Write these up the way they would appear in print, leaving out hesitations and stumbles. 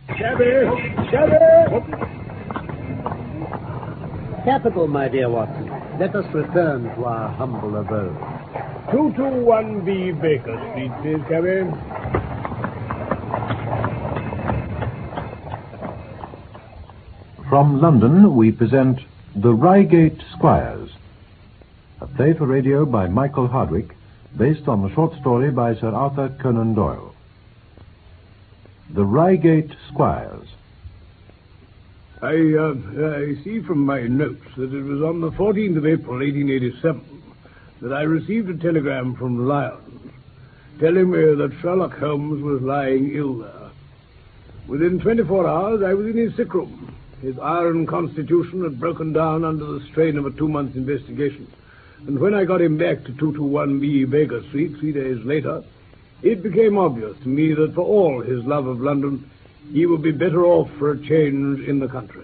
Shabby! Capital, my dear Watson. Let us return to our humble abode. 221B Baker Street, please, cabby. From London, we present The Reigate Squires, a play for radio by Michael Hardwick, based on the short story by Sir Arthur Conan Doyle. The Reigate Squires. I see from my notes that it was on the 14th of April, 1887, that I received a telegram from Lyons telling me that Sherlock Holmes was lying ill there. Within 24 hours, I was in his sick room. His iron constitution had broken down under the strain of a 2-month investigation. And when I got him back to 221B Baker Street 3 days later, it became obvious to me that for all his love of London, he would be better off for a change in the country.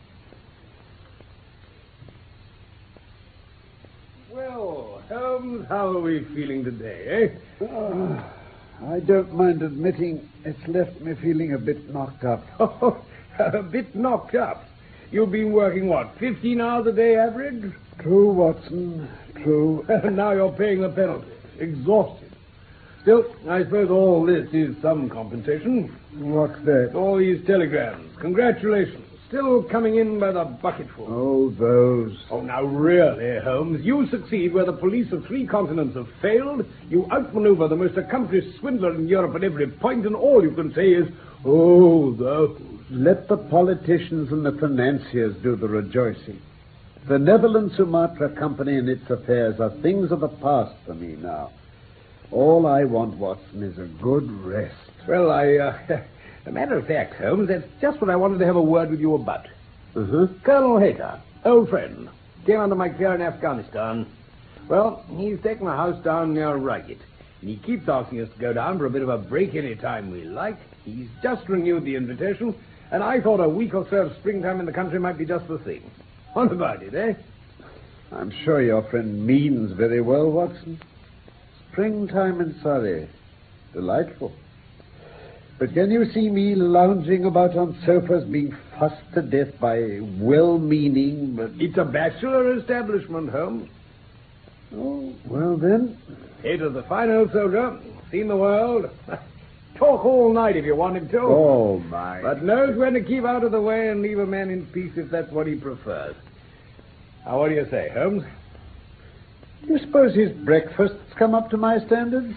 Well, Holmes, how are we feeling today, eh? I don't mind admitting it's left me feeling a bit knocked up. Oh, a bit knocked up? You've been working, what, 15 hours a day average? True, Watson, true. Now you're paying the penalty. Exhausted. Still, I suppose all this is some compensation. What's that? All these telegrams. Congratulations. Still coming in by the bucketful. Oh, those. Oh, now really, Holmes, you succeed where the police of 3 continents have failed. You outmaneuver the most accomplished swindler in Europe at every point, and all you can say is, oh, those. Let the politicians and the financiers do the rejoicing. The Netherlands Sumatra Company and its affairs are things of the past for me now. All I want, Watson, is a good rest. Well, a matter of fact, Holmes, that's just what I wanted to have a word with you about. Colonel Hayter, old friend, came under my care in Afghanistan. Well, he's taken a house down near Reigate, and he keeps asking us to go down for a bit of a break any time we like. He's just renewed the invitation, and I thought a week or so of springtime in the country might be just the thing. What about it, eh? I'm sure your friend means very well, Watson. Springtime in Surrey. Delightful. But can you see me lounging about on sofas being fussed to death by well-meaning but... It's a bachelor establishment, Holmes. Oh, well then. Hayter's a fine old soldier. Seen the world. Talk all night if you want him to. Oh, my. But knows when to keep out of the way and leave a man in peace if that's what he prefers. Now, what do you say, Holmes? Do you suppose his breakfast's come up to my standards?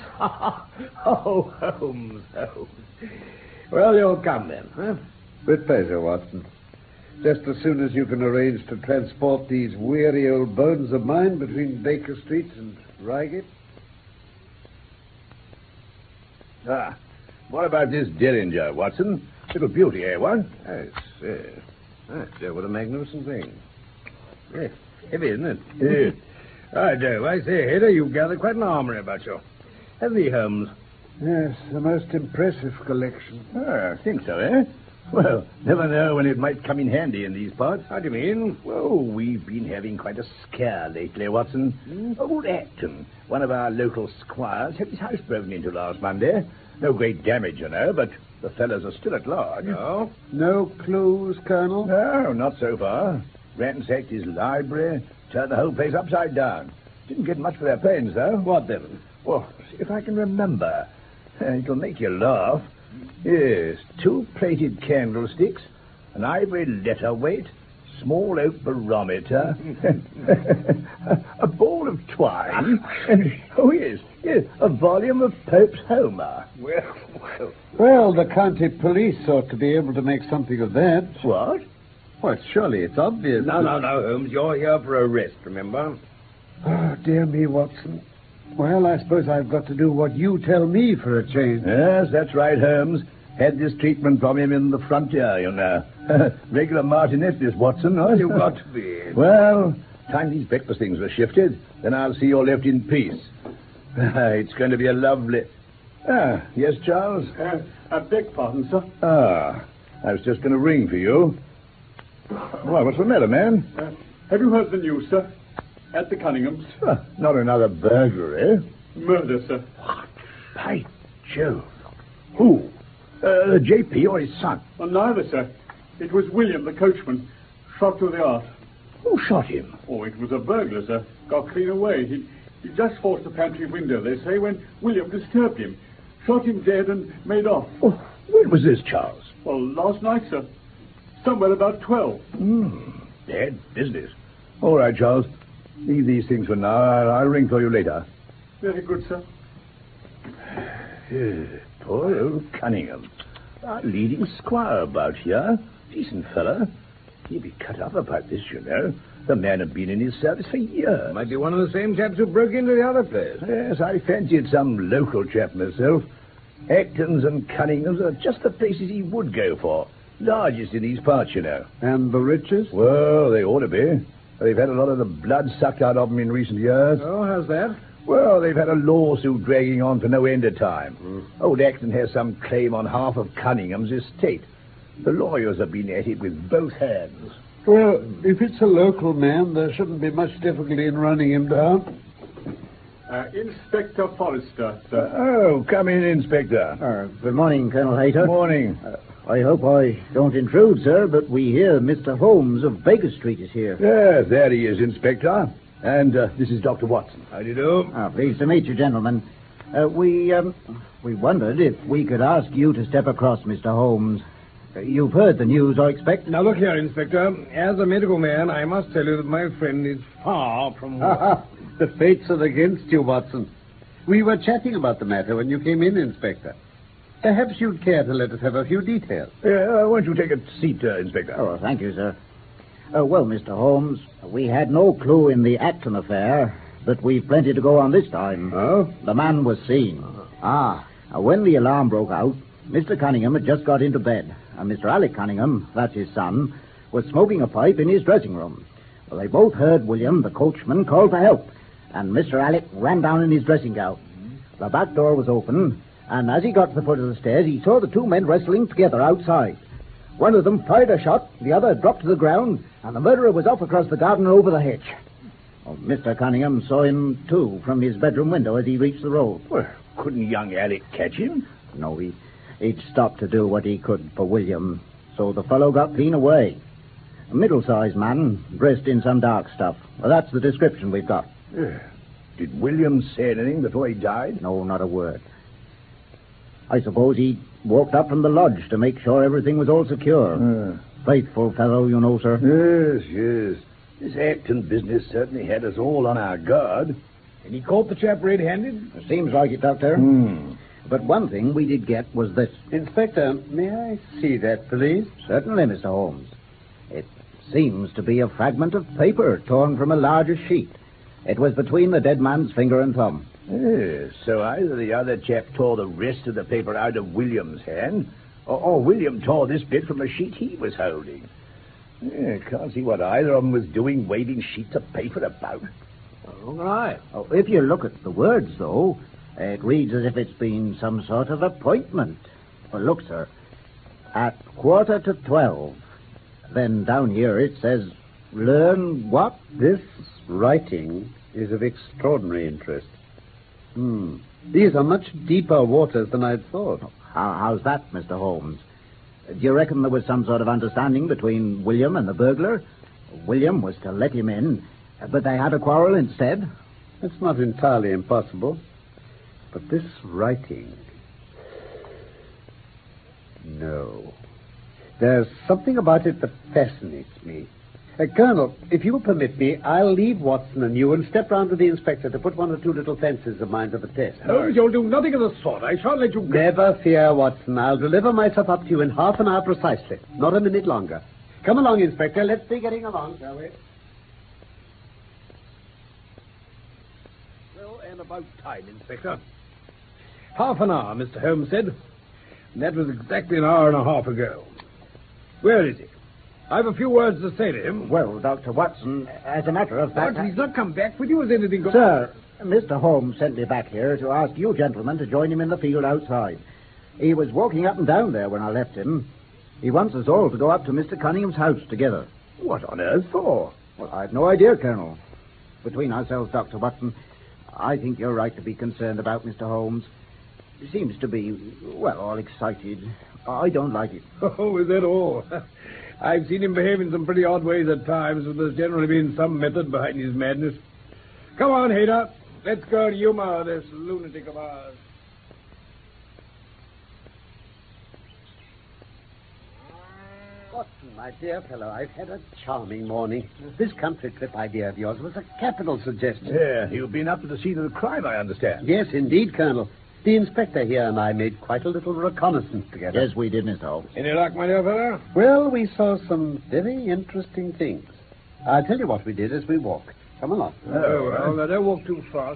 Oh, Holmes. Well, you'll come then, huh? With pleasure, Watson. Just as soon as you can arrange to transport these weary old bones of mine between Baker Street and Reigate. What about this Derringer, Watson? Little beauty, eh, what? What a magnificent thing. Yes, heavy, isn't it? Yes. I do. I say, Hayter, you've gathered quite an armory about you. Hasn't he, Holmes? Yes, the most impressive collection. I think so, eh? Well, never know when it might come in handy in these parts. How do you mean? Well, we've been having quite a scare lately, Watson. Old Acton, one of our local squires, had his house broken into last Monday. No great damage, you know, but the fellows are still at large. Oh? No clues, Colonel? No, not so far. Ransacked his library, turned the whole place upside down. Didn't get much for their pains, though. What then? Well, if I can remember. It'll make you laugh. Yes, 2 plated candlesticks, an ivory letter weight, small oak barometer, a ball of twine, and, yes, a volume of Pope's Homer. Well, the county police ought to be able to make something of that. What? Well, surely it's obvious. No, Holmes. You're here for a rest, remember? Oh, dear me, Watson. Well, I suppose I've got to do what you tell me for a change. Yes, that's right, Holmes. Had this treatment from him in the frontier, you know. Regular martinet, this Watson, huh? You've got to be. Well, time these breakfast things were shifted, then I'll see you're left in peace. It's going to be a lovely... yes, Charles? I beg pardon, sir. I was just going to ring for you. Why, what's the matter, man? Have you heard the news, sir? At the Cunninghams. Not another burglary. Murder, sir. What? By Jove. Who? J.P. or his son? Well, neither, sir. It was William, the coachman, shot through the heart. Who shot him? Oh, it was a burglar, sir. Got clean away. He just forced the pantry window, they say, when William disturbed him. Shot him dead and made off. Oh, when was this, Charles? Well, last night, sir. Somewhere about 12. Bad business. All right, Charles. Leave these things for now. I'll ring for you later. Very good, sir. Poor old Cunningham. Our leading squire about here. Decent fella. He'd be cut up about this, you know. The man had been in his service for years. Might be one of the same chaps who broke into the other place. Yes, I fancied some local chap myself. Actons and Cunninghams are just the places he would go for. Largest in these parts, you know. And the richest? Well, they ought to be. They've had a lot of the blood sucked out of them in recent years. Oh, how's that? Well, they've had a lawsuit dragging on for no end of time. Old Acton has some claim on half of Cunningham's estate. The lawyers have been at it with both hands. Well, if it's a local man, there shouldn't be much difficulty in running him down. Inspector Forrester, sir. Oh, come in, Inspector. Good morning, Colonel Hayter. Morning. I hope I don't intrude, sir, but we hear Mr. Holmes of Baker Street is here. Yes, there he is, Inspector. And this is Dr. Watson. How do you do? Pleased to meet you, gentlemen. We wondered if we could ask you to step across, Mr. Holmes. You've heard the news, I expect. Now, look here, Inspector. As a medical man, I must tell you that my friend is far from well. The fates are against you, Watson. We were chatting about the matter when you came in, Inspector. Perhaps you'd care to let us have a few details. Won't you take a seat, Inspector? Oh, thank you, sir. Well, Mr. Holmes, we had no clue in the Acton affair, but we've plenty to go on this time. Oh? The man was seen. When the alarm broke out, Mr. Cunningham had just got into bed, and Mr. Alec Cunningham, that's his son, was smoking a pipe in his dressing room. Well, they both heard William, the coachman, call for help, and Mr. Alec ran down in his dressing gown. The back door was open, and as he got to the foot of the stairs, he saw the two men wrestling together outside. One of them fired a shot, the other dropped to the ground, and the murderer was off across the garden and over the hedge. Well, Mr. Cunningham saw him, too, from his bedroom window as he reached the road. Well, couldn't young Alec catch him? No, he'd stopped to do what he could for William, so the fellow got clean away. A middle-sized man, dressed in some dark stuff. Well, that's the description we've got. Did William say anything before he died? No, not a word. I suppose he walked up from the lodge to make sure everything was all secure. Faithful fellow, you know, sir. Yes. This Acton business certainly had us all on our guard. And he caught the chap red-handed? Seems like it, Doctor. But one thing we did get was this. Inspector, may I see that, please? Certainly, Mr. Holmes. It seems to be a fragment of paper torn from a larger sheet. It was between the dead man's finger and thumb. Yes, so either the other chap tore the rest of the paper out of William's hand, or William tore this bit from a sheet he was holding. Can't see what either of them was doing, waving sheets of paper about. All right. If you look at the words, though, it reads as if it's been some sort of appointment. Well, look, sir, at 11:45. Then down here it says, learn what? This writing is of extraordinary interest. These are much deeper waters than I'd thought. How's that, Mr. Holmes? Do you reckon there was some sort of understanding between William and the burglar? William was to let him in, but they had a quarrel instead. It's not entirely impossible. But this writing... No. There's something about it that fascinates me. Colonel, if you'll permit me, I'll leave Watson and you and step round to the inspector to put one or two little fences of mine to the test. No, you'll do nothing of the sort. I shan't let you go. Never fear, Watson. I'll deliver myself up to you in half an hour precisely. Not a minute longer. Come along, Inspector. Let's be getting along, shall we? Well, and about time, Inspector. Half an hour, Mr. Holmes said. And that was exactly an hour and a half ago. Where is he? I've a few words to say to him. Well, Dr. Watson, as a matter of fact... What? He's not come back with you? Has anything gone... Sir, Mr. Holmes sent me back here to ask you gentlemen to join him in the field outside. He was walking up and down there when I left him. He wants us all to go up to Mr. Cunningham's house together. What on earth for? Well, I've no idea, Colonel. Between ourselves, Dr. Watson, I think you're right to be concerned about Mr. Holmes. He seems to be, well, all excited. I don't like it. Oh, is that all? I've seen him behave in some pretty odd ways at times, but there's generally been some method behind his madness. Come on, Hader. Let's go and humor this lunatic of ours. Watson, my dear fellow, I've had a charming morning. This country trip idea of yours was a capital suggestion. Yeah, you've been up to the scene of the crime, I understand. Yes, indeed, Colonel. The inspector here and I made quite a little reconnaissance together. Yes, we did, Mr. Holmes. Any luck, my dear fellow? Well, we saw some very interesting things. I'll tell you what we did as we walked. Come along. Oh, well, now don't walk too fast.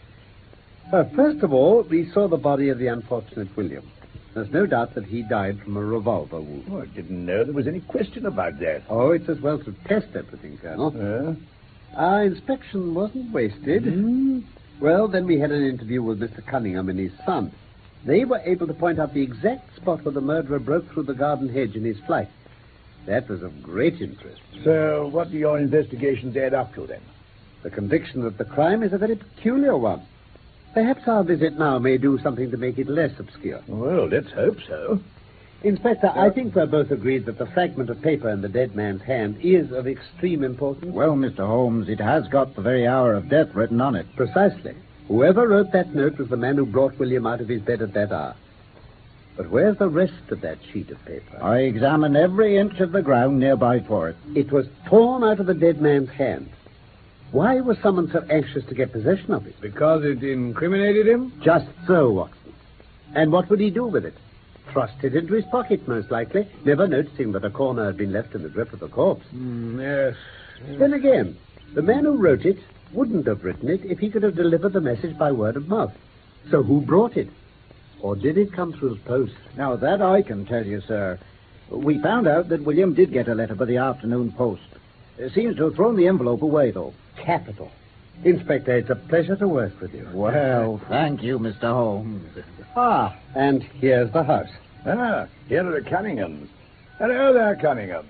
First of all, we saw the body of the unfortunate William. There's no doubt that he died from a revolver wound. Oh, I didn't know there was any question about that. Oh, it's as well to test everything, Colonel. Our inspection wasn't wasted. Well, then we had an interview with Mr. Cunningham and his son. They were able to point out the exact spot where the murderer broke through the garden hedge in his flight. That was of great interest. So, what do your investigations add up to, then? The conviction that the crime is a very peculiar one. Perhaps our visit now may do something to make it less obscure. Well, let's hope so. Inspector, I think we're both agreed that the fragment of paper in the dead man's hand is of extreme importance. Well, Mr. Holmes, it has got the very hour of death written on it. Precisely. Whoever wrote that note was the man who brought William out of his bed at that hour. But where's the rest of that sheet of paper? I examined every inch of the ground nearby for it. It was torn out of the dead man's hand. Why was someone so anxious to get possession of it? Because it incriminated him? Just so, Watson. And what would he do with it? Thrust it into his pocket, most likely, never noticing that a corner had been left in the grip of the corpse. Yes. Then again, the man who wrote it wouldn't have written it if he could have delivered the message by word of mouth. So who brought it? Or did it come through the post? Now, that I can tell you, sir. We found out that William did get a letter by the afternoon post. It seems to have thrown the envelope away, though. Capital. Inspector, it's a pleasure to work with you. Well, thank you, Mr. Holmes. And here's the house. Here are the Cunninghams. Hello there, Cunningham.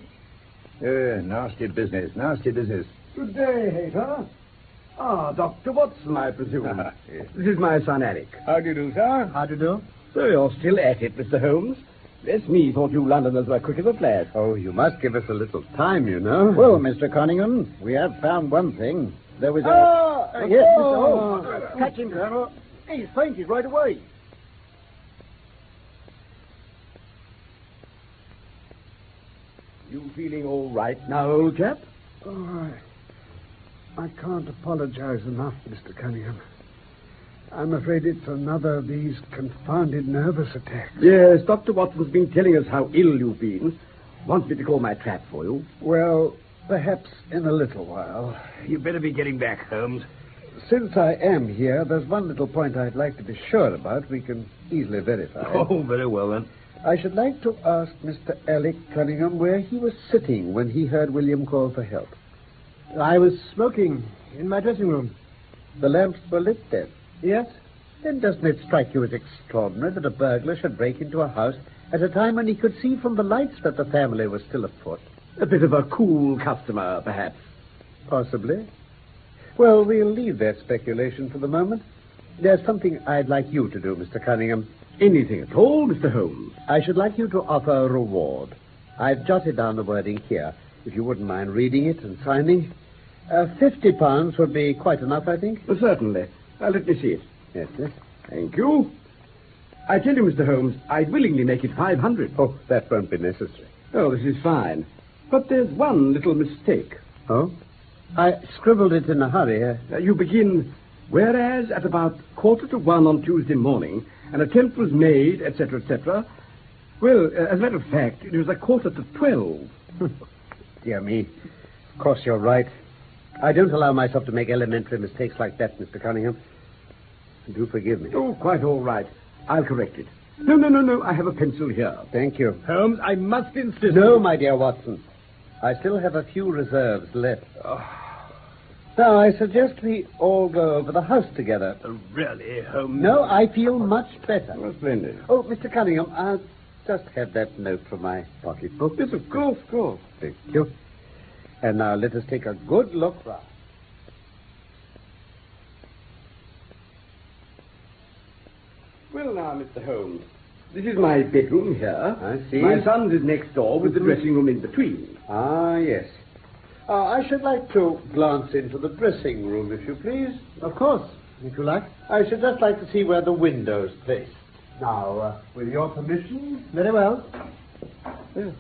Nasty business, nasty business. Good day, Hater. Dr. Watson, I presume. Yes. This is my son, Alec. How do you do, sir? How do you do? So you're still at it, Mr. Holmes. Bless me, thought you Londoners were quick as a flash. Oh, you must give us a little time, you know. Well, Mr. Cunningham, we have found one thing. There was Yes, Mr. Holmes. Catch him, Colonel. He's fainted right away. You feeling all right now, old chap? Oh, I can't apologize enough, Mr. Cunningham. I'm afraid it's another of these confounded nervous attacks. Yes, Dr. Watson's been telling us how ill you've been. Wants me to call my trap for you. Well, perhaps in a little while. You'd better be getting back, Holmes. Since I am here, there's one little point I'd like to be sure about. We can easily verify. Oh, very well, then. I should like to ask Mr. Alec Cunningham where he was sitting when he heard William call for help. I was smoking in my dressing room. The lamps were lit then. Yes? Then doesn't it strike you as extraordinary that a burglar should break into a house at a time when he could see from the lights that the family was still afoot? A bit of a cool customer, perhaps. Possibly. Well, we'll leave that speculation for the moment. There's something I'd like you to do, Mr. Cunningham. Anything at all, Mr. Holmes? I should like you to offer a reward. I've jotted down the wording here, if you wouldn't mind reading it and signing. £50 would be quite enough, I think. Certainly. Let me see it. Yes, sir. Thank you. I tell you, Mr. Holmes, I'd willingly make it 500. Oh, that won't be necessary. Oh, this is fine. But there's one little mistake. Oh? I scribbled it in a hurry. You begin, whereas at about 1:45 on Tuesday morning, an attempt was made, etc., etc. Well, as a matter of fact, it was 11:45. Dear me. Of course, you're right. I don't allow myself to make elementary mistakes like that, Mr. Cunningham. Do forgive me. Oh, quite all right. I'll correct it. No. I have a pencil here. Thank you. Holmes, I must insist. No, my dear Watson. I still have a few reserves left. Now, I suggest we all go over the house together. Really, Holmes? No, I feel much better. Oh, splendid. Oh, Mr. Cunningham, I'll just have that note from my pocketbook. Yes, of course. Thank you. And now let us take a good look round. Well, now, Mr. Holmes, This is my bedroom here. I see. My son's is next door with the dressing room in between. Ah, yes. I should like to glance into the dressing room, if you please. Of course, if you like. I should just like to see where the window's placed. Now, with your permission. Very well. Yes.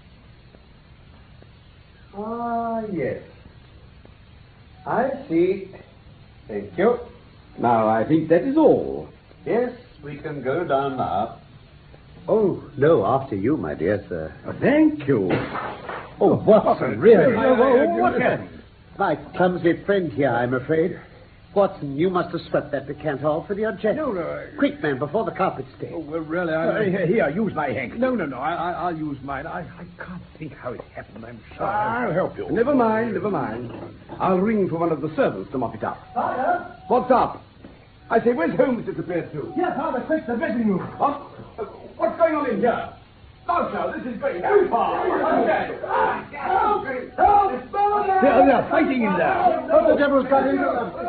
Ah, yes. I see. Thank you. Now, I think that is all. Yes, we can go down now. Oh, no, after you, my dear sir. Thank you. Oh, Watson, really? What happened? My clumsy friend here, I'm afraid. Watson, you must have swept that decanter off with your jet. No. Quick, man, before the carpet stains. Oh, well, really, Here, use my handkerchief. No, I'll use mine. I can't think how it happened, I'm sorry. I'll help you. Never mind. I'll ring for one of the servants to mop it up. Father? What's up? I say, where's Holmes disappeared to? Yes, Father, quick, the dressing room. What? What's going on in here? No, sir, this is going too far. Help! They're fighting in there. What the devil's got into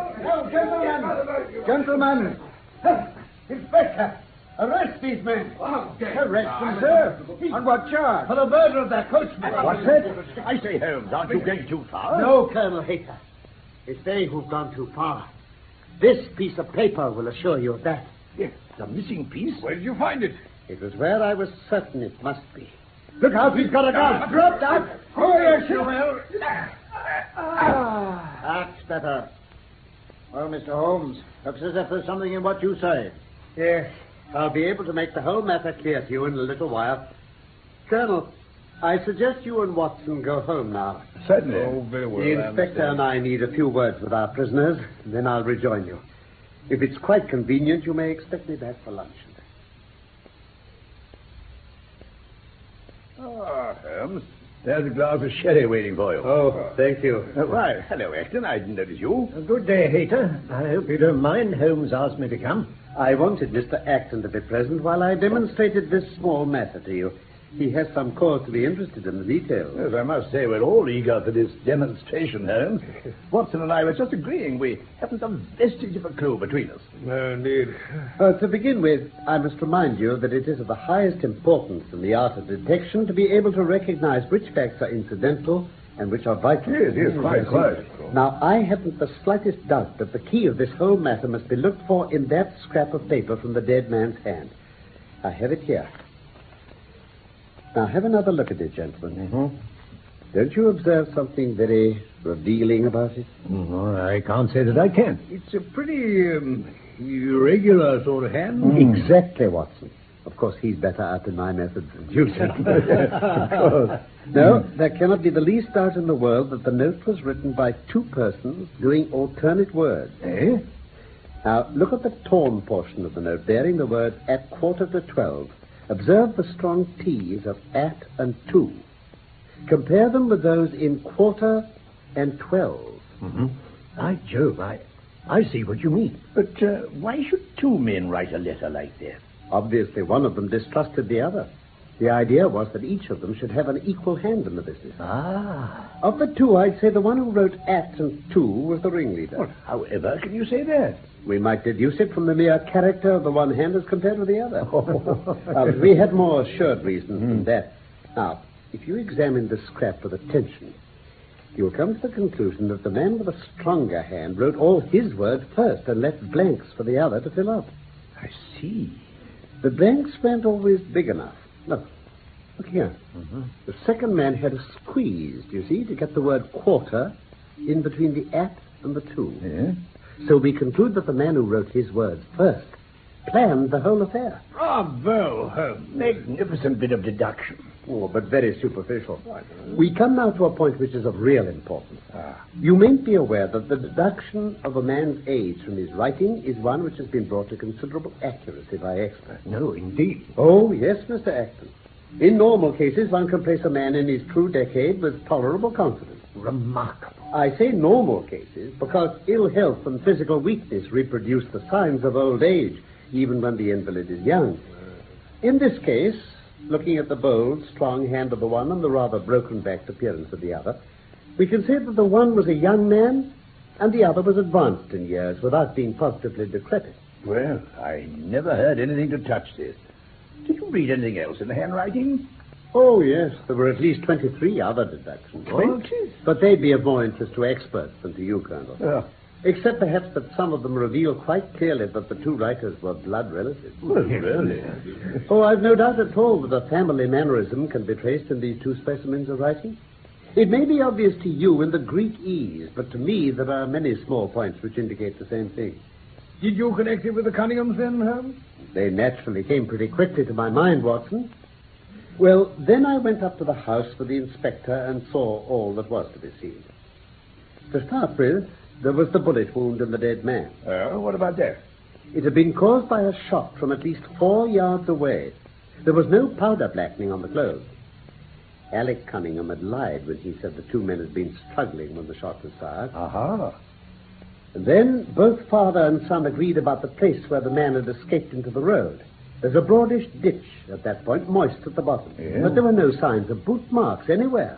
them? Gentlemen! Inspector, arrest these men. Arrest them, sir. On what charge? For the murder of their coachman. What's that? I say, Holmes, aren't you going too far? No, Colonel Hayter. It's they who've gone too far. This piece of paper will assure you of that. Yes, the missing piece? Where did you find it? It was where I was certain it must be. Look out, he's got a gun. Drop that. Oh, yes, you will. That's better. Well, Mr. Holmes, looks as if there's something in what you say. Yes, I'll be able to make the whole matter clear to you in a little while. Colonel, I suggest you and Watson go home now. Certainly. Oh, very well. The inspector and I need a few words with our prisoners, then I'll rejoin you. If it's quite convenient, you may expect me back for luncheon. Ah, Holmes, there's a glass of sherry waiting for you. Oh, thank you. Why, hello, Acton. I didn't notice you. Good day, Hayter. I hope you don't mind. Holmes asked me to come. I wanted Mr. Acton to be present while I demonstrated this small matter to you. He has some cause to be interested in the details. Yes, I must say we're all eager for this demonstration, Holmes. Watson and I were just agreeing we haven't a vestige of a clue between us. No, indeed. To begin with, I must remind you that it is of the highest importance in the art of detection to be able to recognize which facts are incidental and which are vital. Yes, quite. Now, I haven't the slightest doubt that the key of this whole matter must be looked for in that scrap of paper from the dead man's hand. I have it here. Now, have another look at it, gentlemen. Mm-hmm. Don't you observe something very revealing about it? No, I can't say that I can. It's a pretty irregular sort of hand. Exactly, Watson. Of course, he's better at my methods than you, gentlemen. Of course. No, there cannot be the least doubt in the world that the note was written by two persons doing alternate words. Eh? Now, look at the torn portion of the note bearing the word at 11:45. Observe the strong T's of at and to. Compare them with those in quarter and 12. Mm-hmm. By Jove, I see what you mean. But why should two men write a letter like that? Obviously, one of them distrusted the other. The idea was that each of them should have an equal hand in the business. Ah. Of the two, I'd say the one who wrote at and to was the ringleader. Well, however can you say that? We might deduce it from the mere character of the one hand as compared with the other. But we had more assured reasons than that. Now, if you examine this scrap with attention, you'll come to the conclusion that the man with a stronger hand wrote all his words first and left blanks for the other to fill up. I see. The blanks weren't always big enough. Look here. Mm-hmm. The second man had a squeeze, you see, to get the word quarter in between the at and the to. Yeah? So we conclude that the man who wrote his words first planned the whole affair. Bravo, Holmes. Magnificent bit of deduction. Oh, but very superficial. We come now to a point which is of real importance. You may be aware that the deduction of a man's age from his writing is one which has been brought to considerable accuracy by experts. No, indeed. Oh, yes, Mr. Acton. In normal cases, one can place a man in his true decade with tolerable confidence. Remarkable. I say normal cases because ill health and physical weakness reproduce the signs of old age, even when the invalid is young. In this case, looking at the bold, strong hand of the one and the rather broken-backed appearance of the other, we can say that the one was a young man and the other was advanced in years without being positively decrepit. Well, I never heard anything to touch this. Did you read anything else in the handwriting? Oh, yes. There were at least 23 other deductions. 20? But they'd be of more interest to experts than to you, Colonel. Except perhaps that some of them reveal quite clearly that the two writers were blood relatives. Well, really? Oh, I've no doubt at all that a family mannerism can be traced in these two specimens of writing. It may be obvious to you in the Greek ease, but to me there are many small points which indicate the same thing. Did you connect it with the Cunninghams then, Holmes? They naturally came pretty quickly to my mind, Watson. Well, then I went up to the house with the inspector and saw all that was to be seen. To start with, there was the bullet wound in the dead man. What about that? It had been caused by a shot from at least 4 yards away. There was no powder blackening on the clothes. Alec Cunningham had lied when he said the two men had been struggling when the shot was fired. And then both father and son agreed about the place where the man had escaped into the road. There's a broadish ditch at that point, moist at the bottom. Yeah. But there were no signs of boot marks anywhere.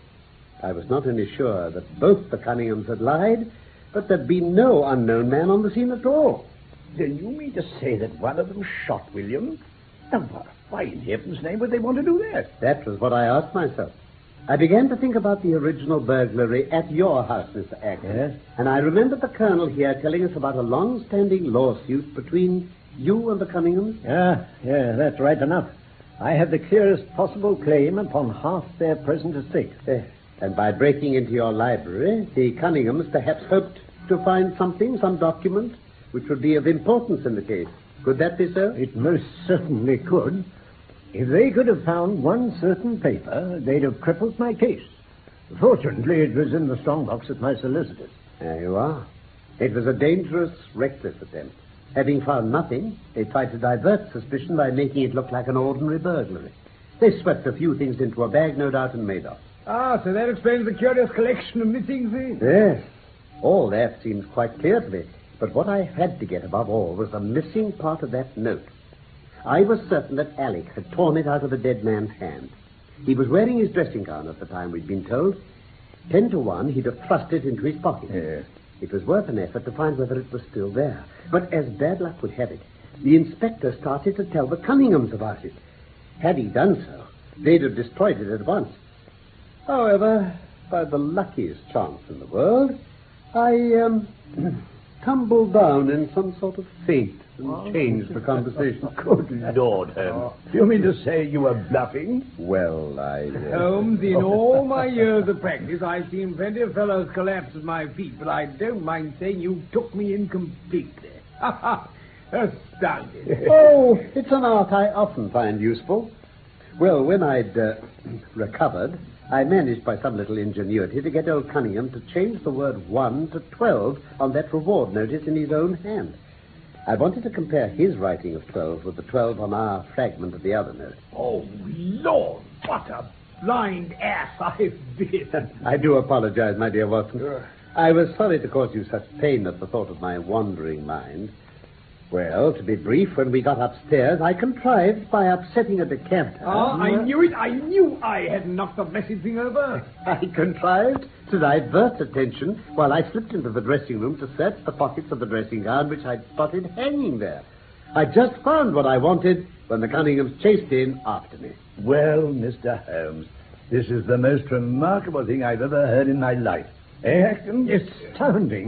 I was not only sure that both the Cunninghams had lied, but there'd been no unknown man on the scene at all. Then you mean to say that one of them shot William? Now, why in heaven's name would they want to do that? That was what I asked myself. I began to think about the original burglary at your house, Mr. Acton. Yes? And I remembered the Colonel here telling us about a long-standing lawsuit between you and the Cunninghams. Yeah, that's right enough. I have the clearest possible claim upon half their present estate. And by breaking into your library, the Cunninghams perhaps hoped to find something, some document, which would be of importance in the case. Could that be so? It most certainly could. If they could have found one certain paper, they'd have crippled my case. Fortunately, it was in the strongbox at my solicitor's. There you are. It was a dangerous, reckless attempt. Having found nothing, they tried to divert suspicion by making it look like an ordinary burglary. They swept a few things into a bag, no doubt, and made off. So that explains the curious collection of missing things. Yes. All that seems quite clear to me. But what I had to get above all was the missing part of that note. I was certain that Alec had torn it out of the dead man's hand. He was wearing his dressing gown at the time, we'd been told. 10 to 1, he'd have thrust it into his pocket. Yes. It was worth an effort to find whether it was still there. But as bad luck would have it, the inspector started to tell the Cunninghams about it. Had he done so, they'd have destroyed it at once. However, by the luckiest chance in the world, I tumbled down in some sort of faint and changed the conversation. Good Lord, Holmes. Do you mean to say you were bluffing? Well, Holmes, in all my years of practice, I've seen plenty of fellows collapse at my feet, but I don't mind saying you took me in completely. Ha ha! Astounding. Oh, it's an art I often find useful. Well, when I'd recovered, I managed by some little ingenuity to get old Cunningham to change the word 1 to 12 on that reward notice in his own hand. I wanted to compare his writing of 12 with the 12 on our fragment of the other note. Oh, Lord, what a blind ass I've been. I do apologize, my dear Watson. I was sorry to cause you such pain at the thought of my wandering mind. Well, to be brief, when we got upstairs, I contrived by upsetting a decanter. I knew it. I knew I had knocked the blessed thing over. I contrived to divert attention while I slipped into the dressing room to search the pockets of the dressing gown which I'd spotted hanging there. I just found what I wanted when the Cunninghams chased in after me. Well, Mr. Holmes, this is the most remarkable thing I've ever heard in my life. Acton? Astounding.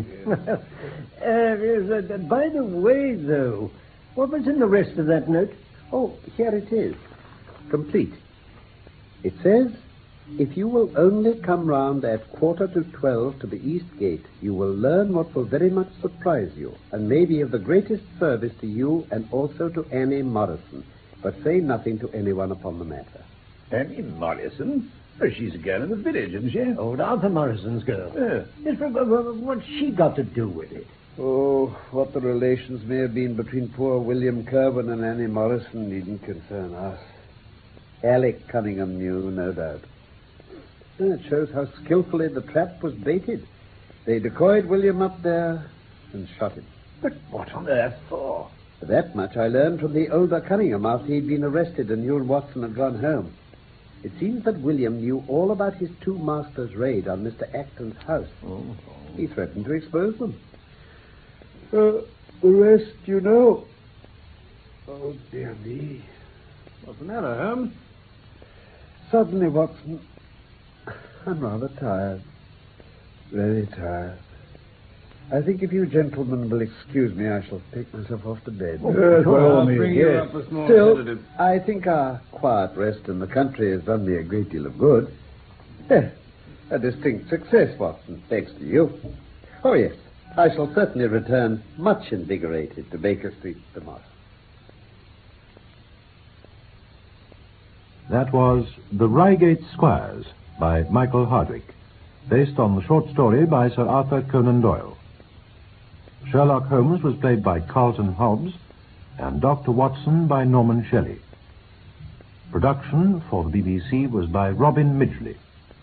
By the way, though, what was in the rest of that note? Oh, here it is. Complete. It says, if you will only come round at 11:45 to the East Gate, you will learn what will very much surprise you, and may be of the greatest service to you and also to Annie Morrison. But say nothing to anyone upon the matter. Annie Morrison? Oh, she's a girl in the village, isn't she? Old Arthur Morrison's girl. Yes, but what's she got to do with it? Oh, what the relations may have been between poor William Kerwin and Annie Morrison needn't concern us. Alec Cunningham knew, no doubt. And it shows how skillfully the trap was baited. They decoyed William up there and shot him. But what on earth for? That much I learned from the older Cunningham after he'd been arrested and you and Watson had gone home. It seems that William knew all about his two masters' raid on Mr. Acton's house. He threatened to expose them. The rest you know. Oh, dear me. What's the matter, Holmes? Suddenly, Watson, I'm rather tired. Very tired. I think if you gentlemen will excuse me, I shall take myself off to bed. Yes, I'll bring you up a small Still, sedative. I think our quiet rest in the country has done me a great deal of good. A distinct success, Watson, thanks to you. Oh, yes, I shall certainly return much invigorated to Baker Street tomorrow. That was The Reigate Squires by Michael Hardwick, based on the short story by Sir Arthur Conan Doyle. Sherlock Holmes was played by Carlton Hobbs, and Dr. Watson by Norman Shelley. Production for the BBC was by Robin Midgley.